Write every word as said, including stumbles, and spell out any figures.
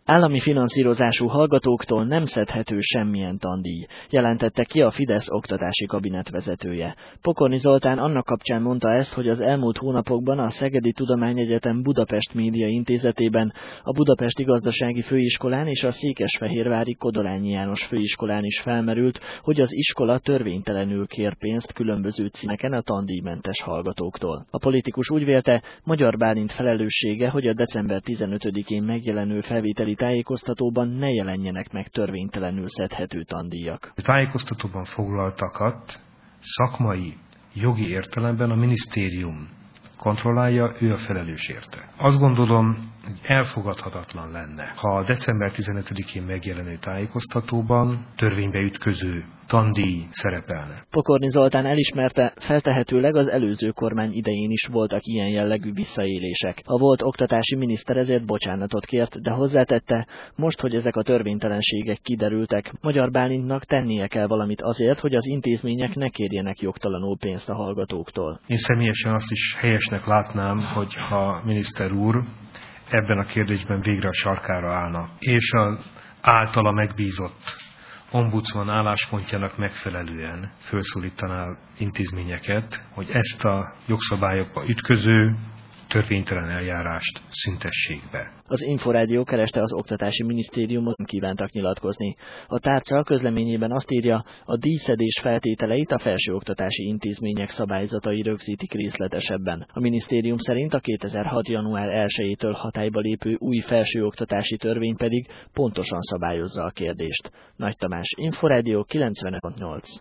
Állami finanszírozású hallgatóktól nem szedhető semmilyen tandíj, jelentette ki a Fidesz oktatási kabinet vezetője. Pokorni Zoltán annak kapcsán mondta ezt, hogy az elmúlt hónapokban a Szegedi Tudományegyetem Budapest Média Intézetében, a Budapesti Gazdasági Főiskolán és a Székesfehérvári Kodolányi János Főiskolán is felmerült, hogy az iskola törvénytelenül kér pénzt különböző címeken a tandíjmentes hallgatóktól. A politikus úgy vélte, Magyar Bálint felelőssége, hogy a december tizenötödikén megjelenő felvételi tájékoztatóban ne jelenjenek meg törvénytelenül szedhető tandíjak. A tájékoztatóban foglaltakat szakmai, jogi értelemben a minisztérium kontrollálja, ő a felelős érte. Azt gondolom, hogy elfogadhatatlan lenne, ha a december tizenötödikén megjelenő tájékoztatóban törvénybe ütköző tandíj szerepelne. Pokorni Zoltán elismerte, feltehetőleg az előző kormány idején is voltak ilyen jellegű visszaélések. A volt oktatási miniszter ezért bocsánatot kért, de hozzátette, most, hogy ezek a törvénytelenségek kiderültek, Magyar Bálintnak tennie kell valamit azért, hogy az intézmények ne kérjenek jogtalanul pénzt a hallgatóktól. Én személyesen azt is helyesnek látnám, hogyha miniszter úr ebben a kérdésben végre a sarkára állna, és az általa megbízott ombudsman álláspontjának megfelelően felszólítaná intézményeket, hogy ezt a jogszabályokba ütköző törvénytelen eljárást szüntessék be. Az Inforádió kereste az Oktatási Minisztériumot, nem kívántak nyilatkozni. A tárca közleményében azt írja, a díjszedés feltételeit a felsőoktatási intézmények szabályzatai rögzítik részletesebben. A minisztérium szerint a kétezer-hat január elsejétől hatályba lépő új felsőoktatási törvény pedig pontosan szabályozza a kérdést. Nagy Tamás, Inforádió kilencvenöt pont nyolc.